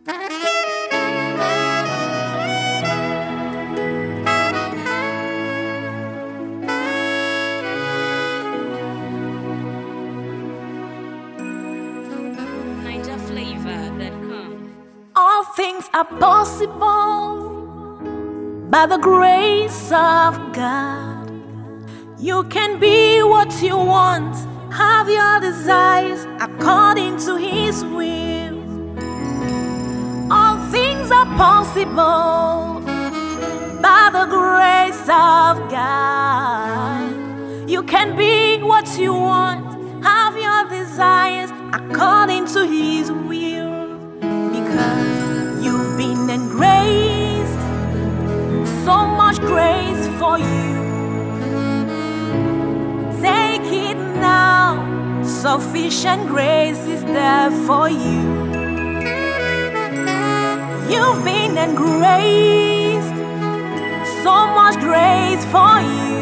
NigerFlavor.com. All things are possible by the grace of God. You can be what you want, have your desires according to His will. All things are possible by the grace of God. You can be what you want, have your desires according to His will. Because you've been engraced, so much grace for you. Take it now, sufficient grace is there for you. You've been engraced, so much grace for you.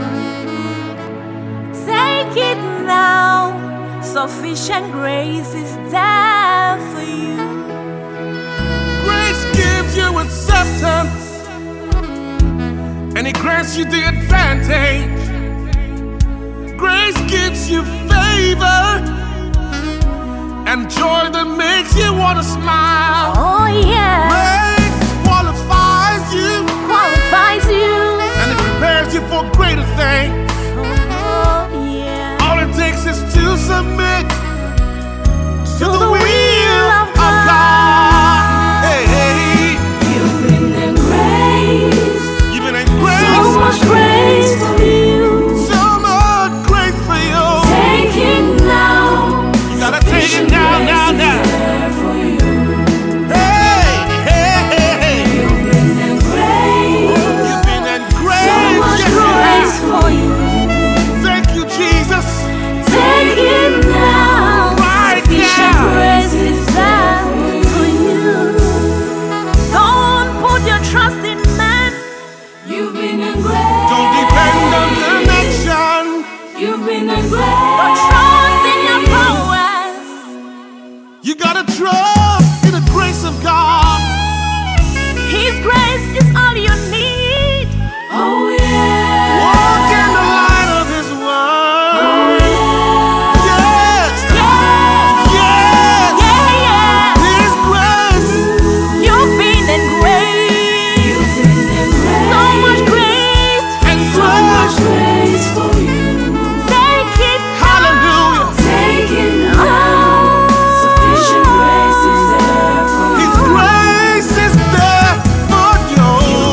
Take it now, sufficient grace is there for you. Grace gives you acceptance, and it grants you the advantage. Grace gives you favor and joy that makes you want to smile. Oh yeah. Grace qualifies you, and it prepares you for greater things. Oh yeah. All it takes is to submit to the will of God. Hey, hey. You've been engraced, You've been engraced. so much grace for you. So much grace for you. Take it now, You gotta take it now, now, now. there for you. Hey, hey, hey, hey. You've been engraced, You've been engraced. so much Yes, grace you for you. have. Thank you, Jesus. Take it now, Right sufficient now. grace is there for you. Don't put your trust in man. You've been engraced. Don't depend on connection. You've been engraced. Don't trust in your prowess. You gotta trust in the grace of God. His grace is all you need. Oh yeah. Walk in the light of His word. Oh yeah. Yes. Yeah. Yes. Yeah, yeah. His grace. You've been engraced. So much grace. And So much grace. grace for you. Take it. Hallelujah. Take it now. Sufficient grace is there for His you. grace is there for you.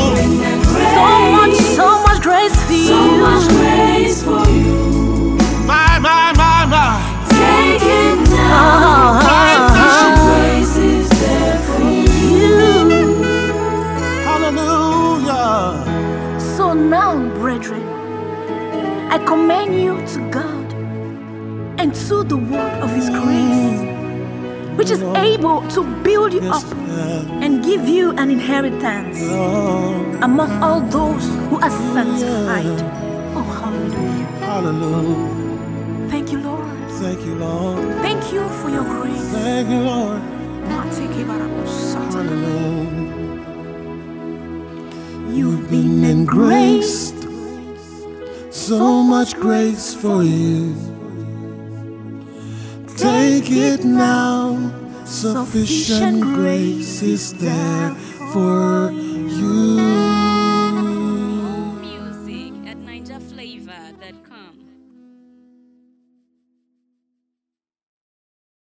So much grace for you. So much grace for you. My, my, my, my. Take it now. Sufficient grace is there for you. Hallelujah. So now, brethren, I commend you to God and to the word of His grace, which is able to build you up and give you an inheritance among all those who are sanctified. Oh, hallelujah. Hallelujah. Thank you, Lord. Thank you, Lord. Thank you for your grace. Thank you, Lord. Hallelujah. You've been engraced, so much grace for you. Take it now, sufficient grace is there for you. Music at NigerFlavor.com.